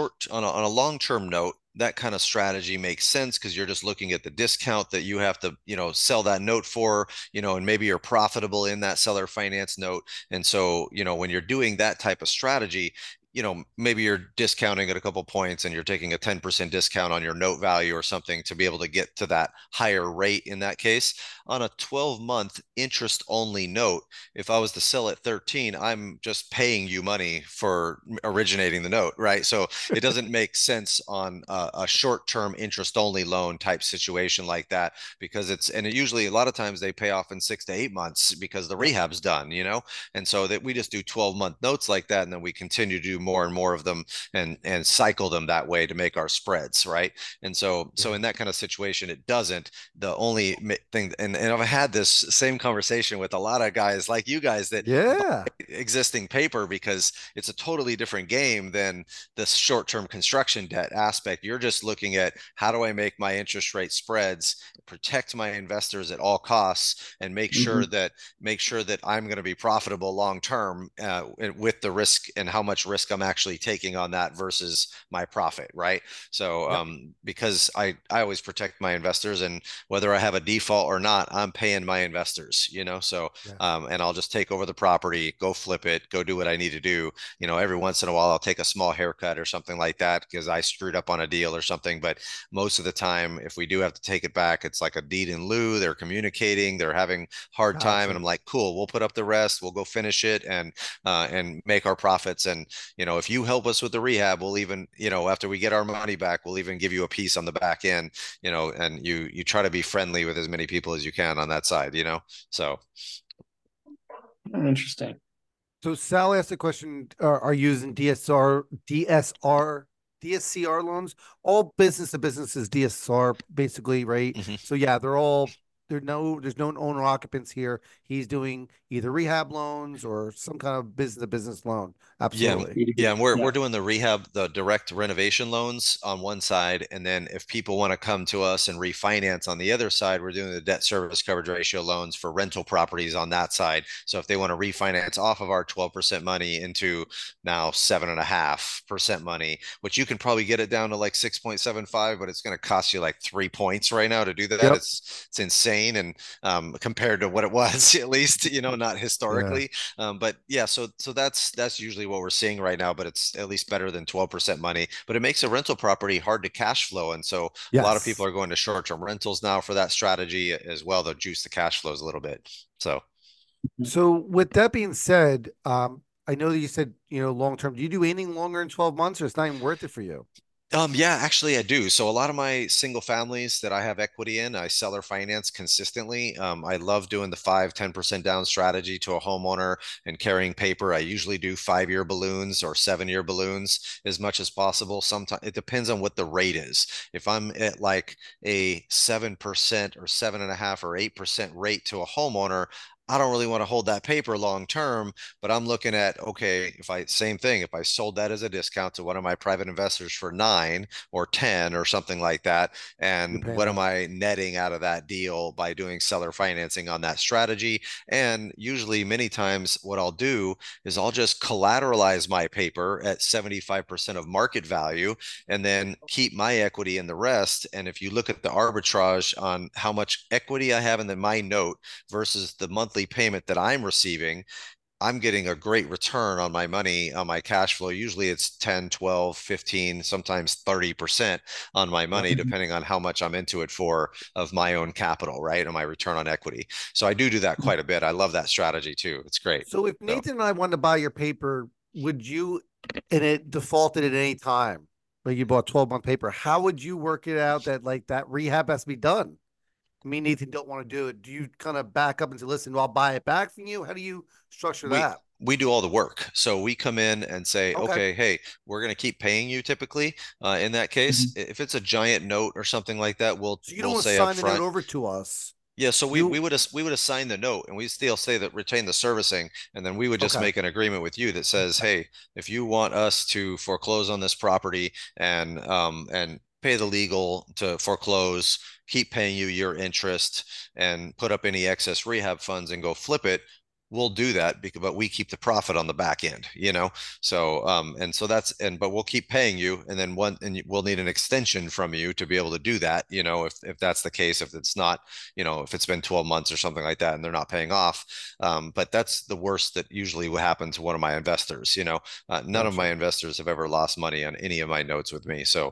on a long-term note, that kind of strategy makes sense because you're just looking at the discount that you have to, sell that note for, and maybe you're profitable in that seller finance note. And so, when you're doing that type of strategy, maybe you're discounting at a couple points and you're taking a 10% discount on your note value or something to be able to get to that higher rate in that case. On a 12-month interest only note, if I was to sell at 13, I'm just paying you money for originating the note, right? So it doesn't make sense on a short-term interest-only loan type situation like that because and it usually a lot of times they pay off in 6 to 8 months because the Yep. rehab's done, and so that we just do 12-month notes like that, and then we continue to do more and more of them and cycle them that way to make our spreads, right? And so Yeah. in that kind of situation, it doesn't. The only thing, and I've had this same conversation with a lot of guys like you guys that Yeah. existing paper because it's a totally different game than the short-term construction debt aspect. You're just looking at how do I make my interest rate spreads, protect my investors at all costs, and Hmm. make sure that I'm going to be profitable long term with the risk and how much risk I'm actually taking on that versus my profit, right? So Yep. because I always protect my investors, and whether I have a default or not, I'm paying my investors, so Yeah. and I'll just take over the property, go flip it, go do what I need to do. Every once in a while, I'll take a small haircut or something like that because I screwed up on a deal or something. But most of the time, if we do have to take it back, it's like a deed in lieu. They're communicating, they're having hard time, and Gotcha. I'm like, cool, we'll put up the rest, we'll go finish it and make our profits. And if you help us with the rehab, we'll even, after we get our money back, we'll even give you a piece on the back end, and you try to be friendly with as many people as you can on that side, so. Interesting. So Sal asked the question: Are you using DSCR loans? All business to business is DSR basically, right? Mhm. So yeah, there's no owner occupants here. He's doing either rehab loans or some kind of business to business loan. Yeah, Absolutely. yeah, B2B. and we're Yeah. doing the rehab, the direct renovation loans on one side, and then if people want to come to us and refinance on the other side, we're doing the debt service coverage ratio loans for rental properties on that side. So if they want to refinance off of our 12% money into now 7.5% money, which you can probably get it down to like 6.75, but it's going to cost you like 3 points right now to do that. Yep. It's insane, and compared to what it was, at least, not Yeah. historically. But yeah, so that's usually what we're seeing right now, but it's at least better than 12% money. But it makes a rental property hard to cash flow. And so a lot of people Yes. are going to short-term rentals now for that strategy as well to juice the cash flows a little bit. So So with that being said, I know that you said, long term. Do you do anything longer than 12 months, or it's not even worth it for you? Yeah, actually I do. So a lot of my single families that I have equity in, I seller finance consistently. I love doing the 5-10% down strategy to a homeowner and carrying paper. I usually do 5-year balloons or 7-year balloons as much as possible. Sometimes it depends on what the rate is. If I'm at like a 7% or 7.5 or 8% rate to a homeowner, I don't really want to hold that paper long term, but I'm looking at, okay, same thing, if I sold that as a discount to one of my private investors for 9 or 10 or something like that, You're and paying what am off. I netting out of that deal by doing seller financing on that strategy? And usually, many times, what I'll do is I'll just collateralize my paper at 75% of market value and then keep my equity in the rest. And if you look at the arbitrage on how much equity I have in my note versus the monthly payment that I'm receiving, I'm getting a great return on my money, on my cash flow. Usually it's 10, 12, 15, sometimes 30% on my Yep. money, depending on how much I'm into it for of my own capital, right? And my return on equity. So I do that quite a bit. I love that strategy too. It's great. So if So Nathan and I wanted to buy your paper, would you, and it defaulted at any time, like you bought 12-month paper, how would you work it out that like that rehab has to be done? Me and Nathan don't want to do it. Do you kind of back up and say, listen, I'll buy it back from you? How do you structure we that? we do all the work. So we come in and say, Okay. okay, hey, we're going to keep paying you typically. In that case, Mhm. if it's a giant note or something like that, we'll So you don't we'll want to say up sign the note front. over to us. Yeah, so we You we would we would assign the note, and we still say that retain the servicing, and then we would just okay. make an agreement with you that says, hey, if you want us to foreclose on this property and pay the legal to foreclose, keep paying you your interest, and put up any excess rehab funds and go flip it, we'll do that because but we keep the profit on the back end, you know. So and so that's and but we'll keep paying you, and then we'll need an extension from you to be able to do that, you know, if that's the case, if it's not, you know, if it's been 12 months or something like that and they're not paying off. But that's the worst that usually will happen to one of my investors. You know, none of my Gotcha. investors have ever lost money on any of my notes with me. So,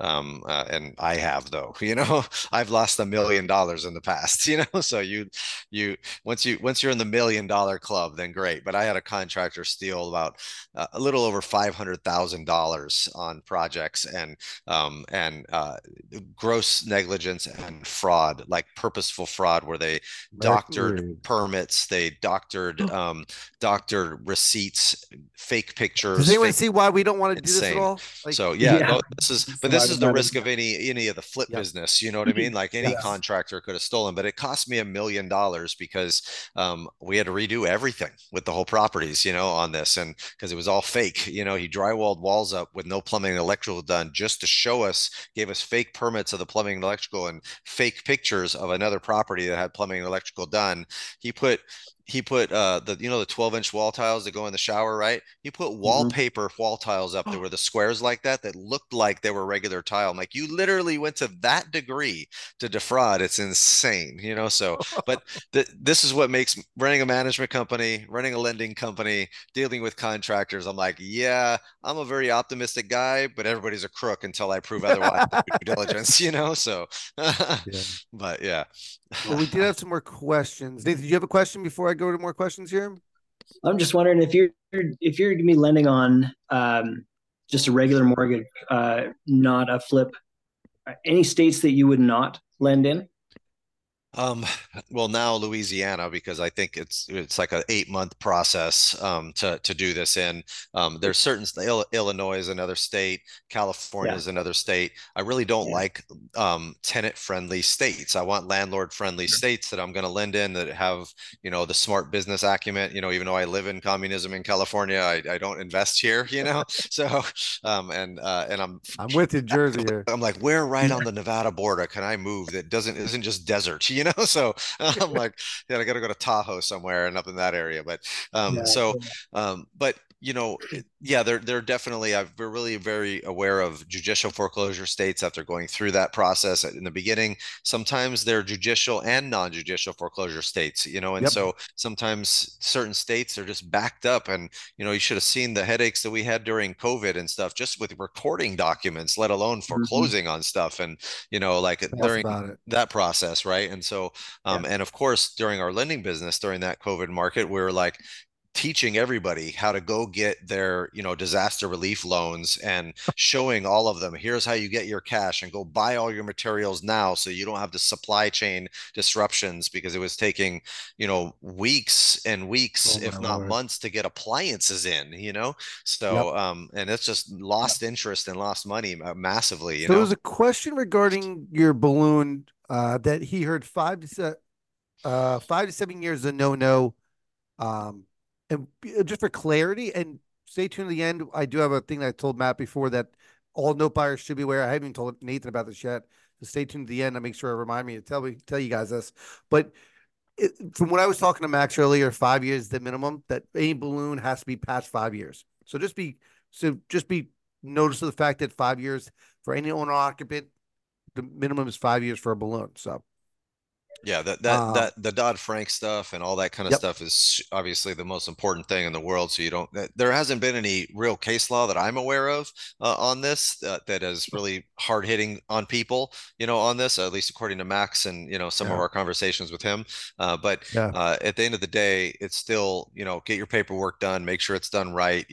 and I have though, you know, I've lost $1 million in the past, you know, so you, once you're in the $1 million club, then great. But I had a contractor steal about a little over $500,000 on projects and gross negligence and fraud, like purposeful fraud, where they doctored American. permits, they doctored receipts, fake Does pictures, anyone fake see why we don't want to do this at insane. all? Like, So yeah, Yeah. no, So but why this would is the not? risk of any of the flip yep. business. You know what I mean? Like any Yes. contractor could have stolen, but it cost me $1 million because we had to redo everything with the whole properties, you know, on this, and because it was all fake. You know, he drywalled walls up with no plumbing and electrical done just to show us, gave us fake permits of the plumbing and electrical and fake pictures of another property that had plumbing and electrical done. He put he put the you know the 12-inch wall tiles that go in the shower, right? He put Mhm. wallpaper wall tiles up there were the squares like that that looked like they were regular tile. I'm like, you literally went to that degree to defraud. It's insane, you know. So, but this is what makes running a management company, running a lending company, dealing with contractors. I'm like, yeah, I'm a very optimistic guy, but everybody's a crook until I prove otherwise with due diligence, you know. So, Yeah. but yeah. Well, we did have some more questions. Nathan, did you have a question before I go to more questions here? I'm just wondering if you're gonna be lending on just a regular mortgage, not a flip. Any states that you would not lend in? Um, well, now Louisiana, because I think it's like an 8 month process to do this in. There's certain Illinois is another state, California Yeah. is another state. I really don't Yeah. like tenant friendly states. I want landlord friendly states that I'm going to lend in that have, you know, the smart business acumen. You know, even though I live in communism in California, I don't invest here. You know, so and I'm with you, Jersey here. I'm like, where right on the Nevada border can I move that doesn't isn't just desert, you know? So I'm like, yeah, I got to go to Tahoe somewhere and up in that area. But Yeah. but you know, yeah, they're definitely. We're really very aware of judicial foreclosure states after going through that process in the beginning. Sometimes they're judicial and non-judicial foreclosure states, you know, and Yep. so sometimes certain states are just backed up, and you know, you should have seen the headaches that we had during COVID and stuff, just with recording documents, let alone Mhm. foreclosing on stuff, and you know, like Tell us during about it. that process, right? And so, Yeah. and of course, during our lending business during that COVID market, we were like teaching everybody how to go get their, you know, disaster relief loans and showing all of them, here's how you get your cash and go buy all your materials now so you don't have the supply chain disruptions, because it was taking, you know, weeks and weeks Oh my if not Lord. months to get appliances in, you know. Yep. So and it's just Yeah. lost interest and lost money massively, you So there know. was a question regarding your balloon that he heard 5 to 7 years is a no-no. And just for clarity, and stay tuned to the end. I do have a thing that I told Matt before that all note buyers should be aware. I haven't even told Nathan about this yet. So stay tuned to the end. I make sure I remind me to tell you guys this. But from what I was talking to Max earlier, 5 years is the minimum that any balloon has to be past 5 years. Just be notice of the fact that 5 years for any owner occupant, the minimum is 5 years for a balloon. So Yeah, um, the Dodd-Frank stuff and all that kind of yep. stuff is obviously the most important thing in the world. So you don't, there hasn't been any real case law that I'm aware of on this that is really hard hitting on people, on this, at least according to Max and, some of Yeah. our conversations with him. But Yeah. at the end of the day, it's still, get your paperwork done, make sure it's done right.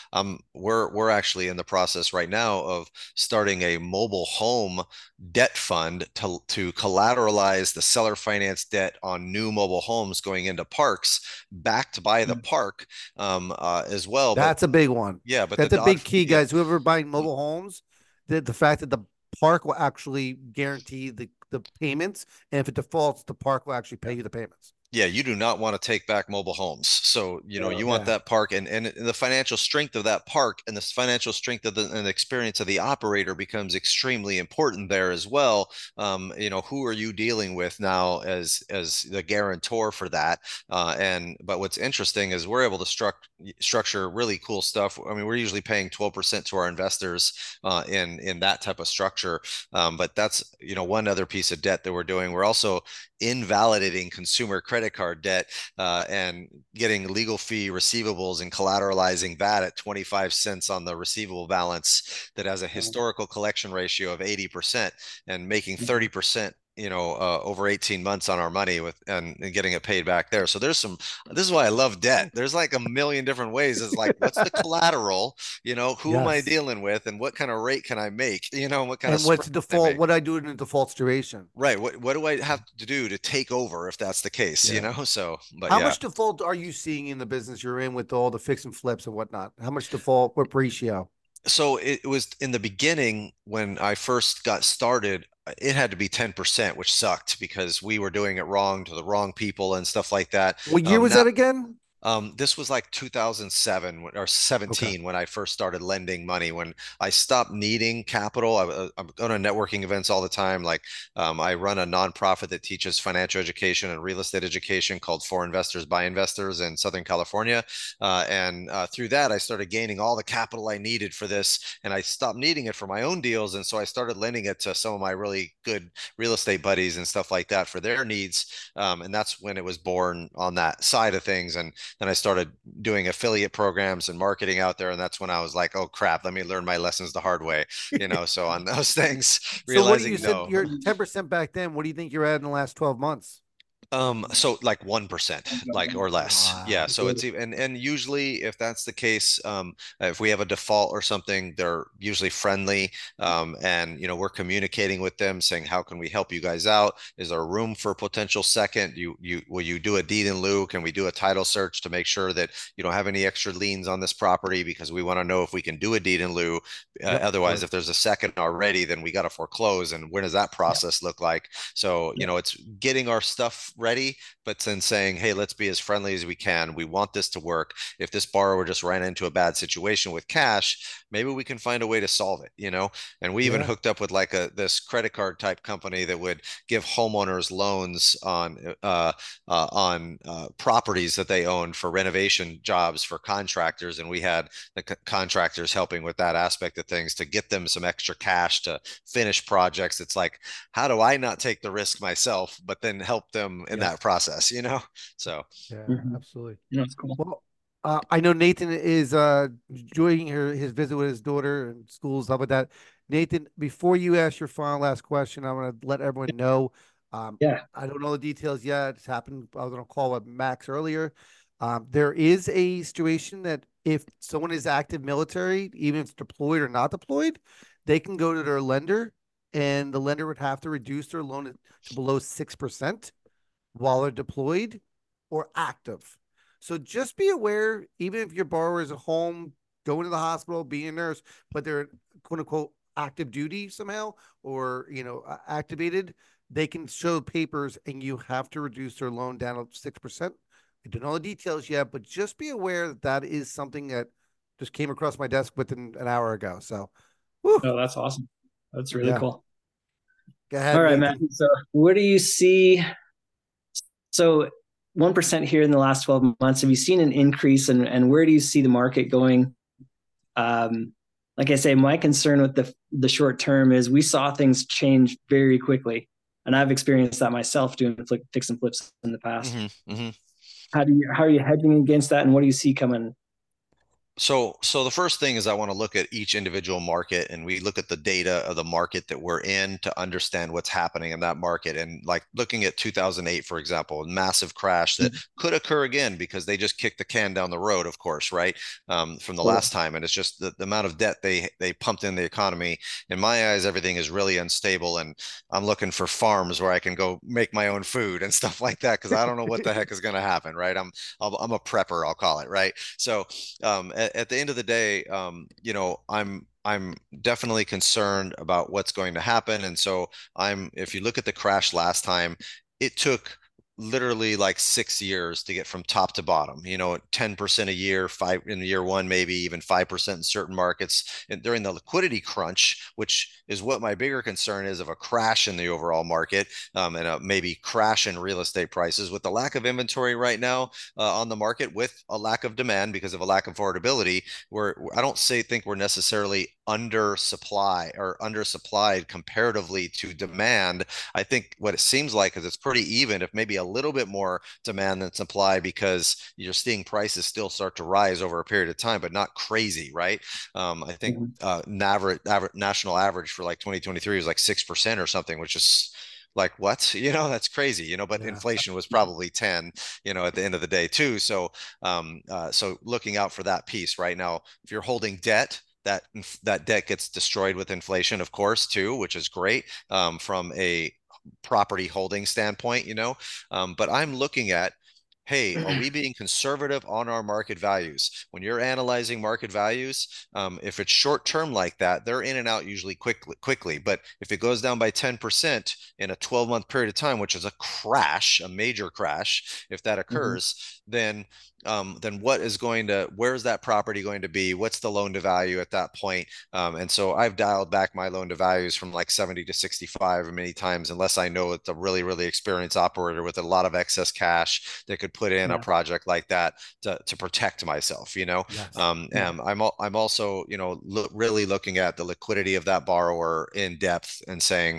We're actually in the process right now of starting a mobile home debt fund to collateralize the seller finance debt on new mobile homes going into parks, backed by the park as well. But That's a big one. yeah, but the That's a Dodd, big key, yeah, guys. Whoever buying mobile homes, the fact that the park will actually guarantee the payments, and if it defaults, the park will actually pay you the payments. yeah, you do not want to take back mobile homes. So, you want Yeah. that park and the financial strength of that park and the financial strength of and the experience of the operator becomes extremely important there as well. Who are you dealing with now as the guarantor for that? But what's interesting is we're able to structure really cool stuff. I mean, we're usually paying 12% to our investors in that type of structure. But that's, one other piece of debt that we're doing. We're also invalidating consumer credit card debt and getting legal fee receivables and collateralizing that at 25 cents on the receivable balance that has a historical collection ratio of 80% and making 30% over 18 months on our money and getting it paid back there. So this is why I love debt. There's like a million different ways. It's like, what's the collateral? Who am I Yes. dealing with and what kind of rate can I make? What kind of And spread what's can I default? make? What I do in a default duration? Right. What do I have to do to take over if that's the case, Yeah. So, but How yeah. much default are you seeing in the business you're in with all the fix and flips and whatnot? How much default? What ratio? So it was in the beginning when I first got started, it had to be 10%, which sucked because we were doing it wrong to the wrong people and stuff like that. What year was Now, that again? this was like 2007 or Okay. 17 when I first started lending money. When I stopped needing capital, I'm going to networking events all the time. Like I run a nonprofit that teaches financial education and real estate education called For Investors by Investors in Southern California. And through that, I started gaining all the capital I needed for this, and I stopped needing it for my own deals. And so I started lending it to some of my really good real estate buddies and stuff like that for their needs. And that's when it was born on that side of things. And then I started doing affiliate programs and marketing out there. And that's when I was like, oh crap, let me learn my lessons the hard way, So on those things, So what do you realizing said no. you're 10% back then? What do you think you're at in the last 12 months? So like 1%, like or less. Yeah. Wow. So it's even, and usually if that's the case, if we have a default or something, they're usually friendly. And we're communicating with them saying, how can we help you guys out? Is there room for potential second? Will you do a deed in lieu? Can we do a title search to make sure that you don't have any extra liens on this property? Because we want to know if we can do a deed in lieu. Yep, of Otherwise, if course. there's a second already, then we got to foreclose. And when does that process look like? So, it's getting our stuff ready, but then saying, hey, let's be as friendly as we can. We want this to work. If this borrower just ran into a bad situation with cash, maybe we can find a way to solve it. And we even Yeah. hooked up with like this credit card type company that would give homeowners loans on properties that they owned for renovation jobs for contractors. And we had the contractors helping with that aspect of things to get them some extra cash to finish projects. It's like, how do I not take the risk myself, but then help them in Yeah. that process, So Yeah, Mhm. absolutely. That's cool. Well, I know Nathan is enjoying his visit with his daughter and school, stuff like that. Nathan, before you ask your final last question, I want to let everyone know. Yeah. I don't know the details yet. It's happened. I was on a call with Max earlier. There is a situation that if someone is active military, even if it's deployed or not deployed, they can go to their lender, and the lender would have to reduce their loan to below 6% while they're deployed or active. So just be aware, even if your borrower is at home, going to the hospital, being a nurse, but they're quote unquote active duty somehow or activated, they can show papers and you have to reduce their loan down to 6%. I don't know the details yet, but just be aware that that is something that just came across my desk within an hour ago. So, whew, Oh, that's awesome. That's really yeah. cool. Go ahead, All right, Nathan. Matt. So where do you see? So 1% here in the last 12 months. Have you seen an increase, and where do you see the market going? Like I say, my concern with the short term is we saw things change very quickly, and I've experienced that myself doing fix and flips in the past. Mm-hmm, mm-hmm. How are you hedging against that, and what do you see coming? So the first thing is I want to look at each individual market, and we look at the data of the market that we're in to understand what's happening in that market. And like looking at 2008, for example, a massive crash that could occur again because they just kicked the can down the road, of course, right? From the last time. And it's just the amount of debt they pumped in the economy. In my eyes, everything is really unstable. And I'm looking for farms where I can go make my own food and stuff like that, because I don't know what the heck is going to happen, right? I'm a prepper, I'll call it, right? So at the end of the day, I'm definitely concerned about what's going to happen. And so if you look at the crash last time, it took literally like 6 years to get from top to bottom, 10% a year, five in year one, maybe even 5% in certain markets. And during the liquidity crunch, which is what my bigger concern is of a crash in the overall market, and a maybe crash in real estate prices with the lack of inventory right now on the market, with a lack of demand because of a lack of affordability, where I don't think we're necessarily undersupplied comparatively to demand. I think what it seems like is it's pretty even, if maybe a little bit more demand than supply, because you're seeing prices still start to rise over a period of time, but not crazy, right? I think national average for like 2023 was like 6% or something, which is like, what, that's crazy, but Yeah. inflation was probably 10, at the end of the day too. So so looking out for that piece right now. If you're holding debt, that debt gets destroyed with inflation, of course, too, which is great, from a property holding standpoint, but I'm looking at, hey, are we being conservative on our market values? When you're analyzing market values, if it's short term like that, they're in and out usually quickly. But if it goes down by 10% in a 12-month period of time, which is a crash, a major crash, if that occurs, then where's that property going to be? What's the loan to value at that point? And so I've dialed back my loan to values from like 70 to 65 many times, unless I know it's a really, really experienced operator with a lot of excess cash that could put in a project like that to protect myself, Yes. And I'm also, really looking at the liquidity of that borrower in depth and saying,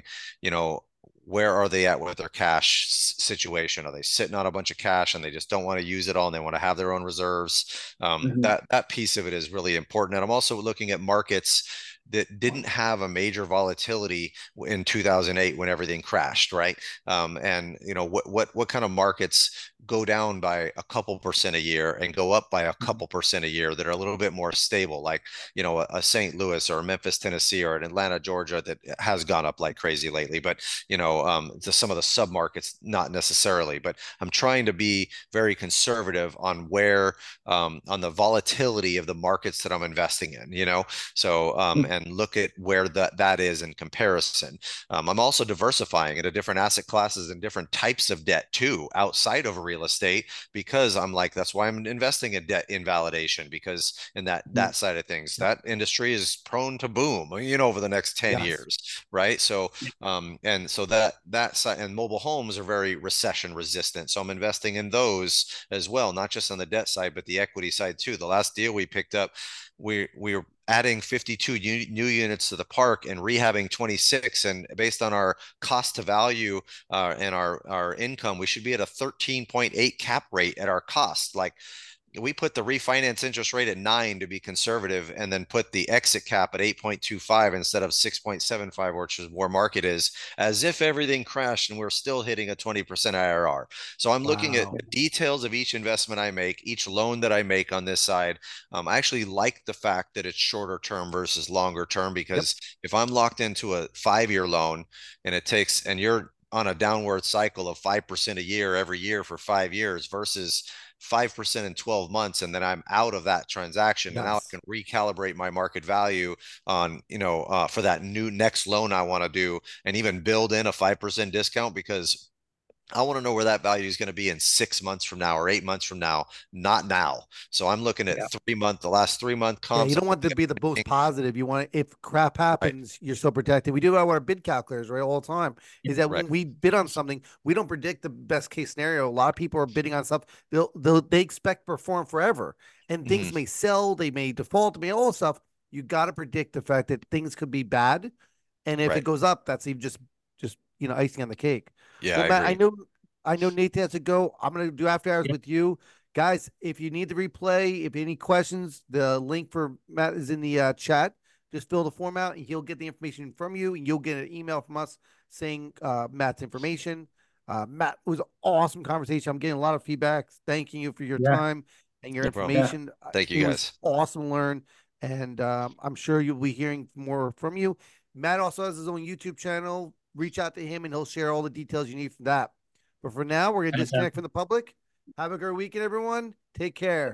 where are they at with their cash situation? Are they sitting on a bunch of cash and they just don't want to use it all and they want to have their own reserves? That piece of it is really important. And I'm also looking at markets that didn't have a major volatility in 2008 when everything crashed, right? And what kind of markets go down by a couple percent a year and go up by a couple percent a year that are a little bit more stable, like a St. Louis or a Memphis, Tennessee, or an Atlanta, Georgia, that has gone up like crazy lately, but to some of the sub markets, not necessarily. But I'm trying to be very conservative on where on the volatility of the markets that I'm investing in, so and look at where that is in comparison. I'm also diversifying into different asset classes and different types of debt too, outside of real estate, because I'm like, that's why I'm investing in debt invalidation, because in that side of things, that industry is prone to boom, over the next 10 years, right? So and so that side, and mobile homes are very recession resistant, so I'm investing in those as well, not just on the debt side but the equity side too. The last deal we picked up, we were adding 52 new units to the park and rehabbing 26, and based on our cost to value and our income, we should be at a 13.8 cap rate at our cost. Like, we put the refinance interest rate at 9 to be conservative, and then put the exit cap at 8.25 instead of 6.75, which is where market is, as if everything crashed and we're still hitting a 20% IRR. So I'm looking at the details of each investment I make, each loan that I make on this side. I actually like the fact that it's shorter term versus longer term, because if I'm locked into a 5-year loan and you're on a downward cycle of 5% a year every year for 5 years, versus 5% in 12 months, and then I'm out of that transaction. And now I Yes. can recalibrate my market value on, for that new next loan I want to do, and even build in a 5% discount, because I want to know where that value is going to be in 6 months from now or 8 months from now, not now. So I'm looking at Yeah. the last 3 month Yeah, comps. you don't want to be the most positive. You want to, if crap Right, happens, you're still protected. We do our bid calculators, right, all the time. Is that right. when we bid on something, we don't predict the best case scenario. A lot of people are bidding on stuff they expect perform forever, and Mhm. things may sell, they may default, they may all this stuff. You got to predict the fact that things could be bad, and if it Right. goes up, that's even just icing on the cake. Yeah, Well, I Matt, agree. I know Nathan has to go. I'm gonna do after hours Yeah. with you. Guys, if you need the replay, if any questions, the link for Matt is in the chat. Just fill the form out and he'll get the information from you. And you'll get an email from us saying Matt's information. Matt, it was an awesome conversation. I'm getting a lot of feedback. Thanking you for your Yeah. time and your No problem. Yeah. information. Thank you It was guys. awesome to learn. And I'm sure you'll be hearing more from you. Matt also has his own YouTube channel. Reach out to him and he'll share all the details you need from that. But for now, we're going to disconnect Fantastic. from the public. Have a great weekend, everyone. Take care.